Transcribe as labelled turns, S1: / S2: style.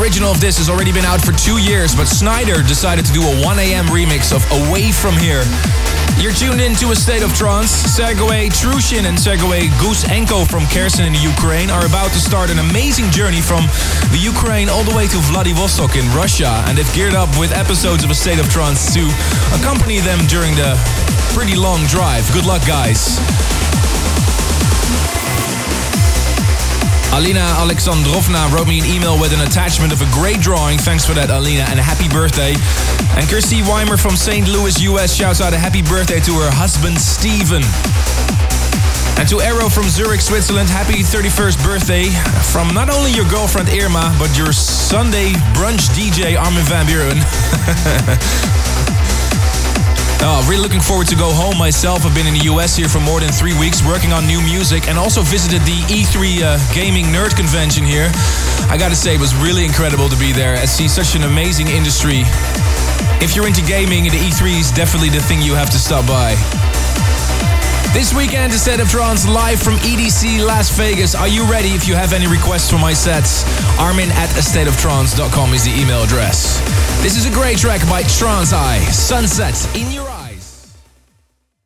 S1: original of this has already been out for 2 years, but Snyder decided to do a 1 a.m. remix of Away From Here. You're tuned in to A State of Trance. Sergei Trushin and Sergei Gusenko from Kherson in the Ukraine are about to start an amazing journey from the Ukraine all the way to Vladivostok in Russia, and they've geared up with episodes of A State of Trance to accompany them during the pretty long drive. Good luck, guys. Alina Alexandrovna wrote me an email with an attachment of a great drawing. Thanks for that, Alina, and a happy birthday. And Kirsty Weimer from St. Louis, US shouts out a happy birthday to her husband, Steven. And to Arrow from Zurich, Switzerland, happy 31st birthday from not only your girlfriend Irma, but your Sunday brunch DJ Armin van Buren. Oh, really looking forward to go home myself. I've been in the US here for more than 3 weeks working on new music and also visited the E3 Gaming Nerd Convention here. I gotta say, it was really incredible to be there and see such an amazing industry. If you're into gaming, the E3 is definitely the thing you have to stop by. This weekend, A State of Trance live from EDC Las Vegas. Are you ready? If you have any requests for my sets, armin@astateoftrance.com is the email address. This is a great track by Trance Eye, Sunset in Your